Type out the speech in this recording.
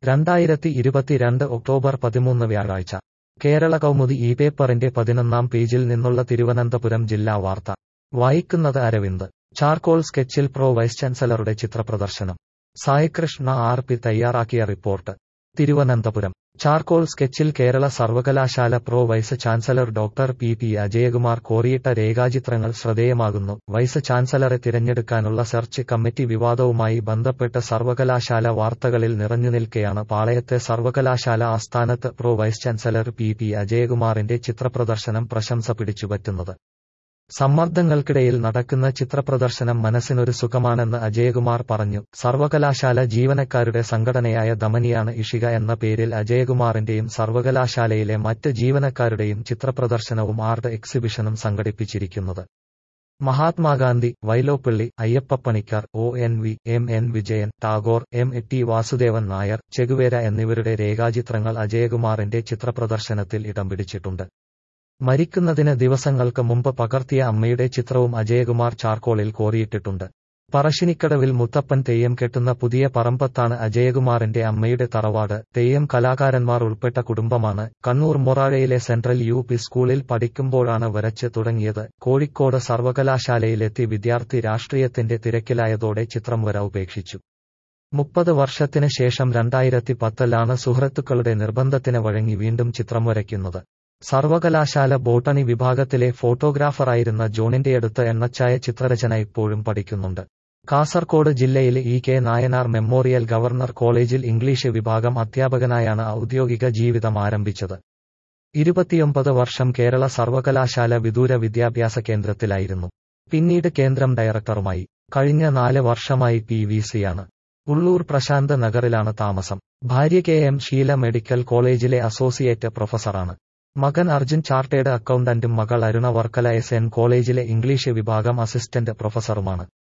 2022 October 13 വ്യാഴാഴ്ച കേരള കൗമുദി ഈ പേപ്പറിന്റെ 11-ാം പേജിൽ നിന്നുള്ള തിരുവനന്തപുരം ജില്ലാ വാർത്ത വായിക്കുന്നത് അരവിന്ദ്. ചാർക്കോൾ സ്കെച്ചിൽ പ്രോ വൈസ് ചാൻസലറുടെ ചിത്രപ്രദർശനം. സായികൃഷ്ണ ആർ പി തയ്യാറാക്കിയ റിപ്പോർട്ട്. തിരുവനന്തപുരം. ചാർക്കോൾ സ്കെച്ചിൽ കേരള സർവകലാശാല pro vice chancellor doctor P Ajayakumar കോറിയിട്ട രേഖാചിത്രങ്ങൾ ശ്രദ്ധേയമാകുന്നു. വൈസ് ചാൻസലറെ തിരഞ്ഞെടുക്കാനുള്ള സെർച്ച് കമ്മിറ്റി വിവാദവുമായി ബന്ധപ്പെട്ട് സർവകലാശാല വാർത്തകളിൽ നിറഞ്ഞുനിൽക്കെയാണ് പാളയത്തെ സർവകലാശാല ആസ്ഥാനത്ത് പ്രോ വൈസ് ചാൻസലർ പി അജയകുമാറിന്റെ ചിത്രപ്രദർശനം പ്രശംസ പിടിച്ചുപറ്റുന്നത്. സമ്മർദ്ദങ്ങൾക്കിടയിൽ നടക്കുന്ന ചിത്രപ്രദർശനം മനസ്സിനൊരു സുഖമാണെന്ന് അജയകുമാർ പറഞ്ഞു. സർവകലാശാല ജീവനക്കാരുടെ സംഘടനയായ ദമനിയാണ് ഇഷിക എന്ന പേരിൽ അജയകുമാറിന്റെയും സർവകലാശാലയിലെ മറ്റ് ജീവനക്കാരുടെയും ചിത്രപ്രദർശനവും ആർട്ട് എക്സിബിഷനും സംഘടിപ്പിച്ചിരിക്കുന്നത്. Mahatma Gandhi, Vyloppilli, Ayyappapaniker, ONV, M.N. Vijayan, Tagore, M.T. Vasudevan Nair, Che Guevara എന്നിവരുടെ രേഖാചിത്രങ്ങൾ അജയകുമാറിന്റെ ചിത്രപ്രദർശനത്തിൽ ഇടം പിടിച്ചിട്ടുണ്ട്. മരിക്കുന്നതിന് ദിവസങ്ങൾക്ക് മുമ്പ് പകർത്തിയ അമ്മയുടെ ചിത്രവും അജയകുമാർ ചാർക്കോളിൽ കോറിയിട്ടിട്ടുണ്ട്. പറശ്ശിനിക്കടവിൽ മുത്തപ്പൻ തെയ്യം കെട്ടുന്ന പുതിയ പറമ്പത്താണ് അജയകുമാറിന്റെ അമ്മയുടെ തറവാട്. തെയ്യം കലാകാരന്മാർ ഉൾപ്പെട്ട കുടുംബമാണ്. കണ്ണൂർ മൊറാഴയിലെ സെൻട്രൽ UP സ്കൂളിൽ പഠിക്കുമ്പോഴാണ് വരച്ച് തുടങ്ങിയത്. കോഴിക്കോട് സർവകലാശാലയിലെത്തി വിദ്യാർത്ഥി രാഷ്ട്രീയത്തിന്റെ തിരക്കിലായതോടെ ചിത്രം വര ഉപേക്ഷിച്ചു. 30 വർഷത്തിന് ശേഷം 2010-ലാണ് സുഹൃത്തുക്കളുടെ നിർബന്ധത്തിന് വഴങ്ങി വീണ്ടും ചിത്രം വരയ്ക്കുന്നത്. സർവകലാശാല ബോട്ടണി വിഭാഗത്തിലെ ഫോട്ടോഗ്രാഫറായിരുന്ന ജോണിന്റെയടുത്ത് എണ്ണച്ചായ ചിത്രരചന ഇപ്പോഴും പഠിക്കുന്നുണ്ട്. കാസർകോട് ജില്ലയിലെ E.K. നായനാർ മെമ്മോറിയൽ ഗവർണർ കോളേജിൽ ഇംഗ്ലീഷ് വിഭാഗം അധ്യാപകനായാണ് ഔദ്യോഗിക ജീവിതം ആരംഭിച്ചത്. 29 വർഷം കേരള സർവകലാശാല വിദൂര വിദ്യാഭ്യാസ കേന്ദ്രത്തിലായിരുന്നു. പിന്നീട് കേന്ദ്രം ഡയറക്ടറുമായി. കഴിഞ്ഞ 4 വർഷമായി PVC-യാണ്. ഉള്ളൂർ പ്രശാന്ത് നഗറിലാണ് താമസം. ഭാര്യ KM ഷീല മെഡിക്കൽ കോളേജിലെ അസോസിയേറ്റ് പ്രൊഫസറാണ്. മകൻ അർജുൻ ചാർട്ടേഡ് അക്കൗണ്ടന്റും മകൾ അരുണ വർക്കല SN കോളേജിലെ ഇംഗ്ലീഷ് വിഭാഗം അസിസ്റ്റന്റ് പ്രൊഫസറുമാണ്.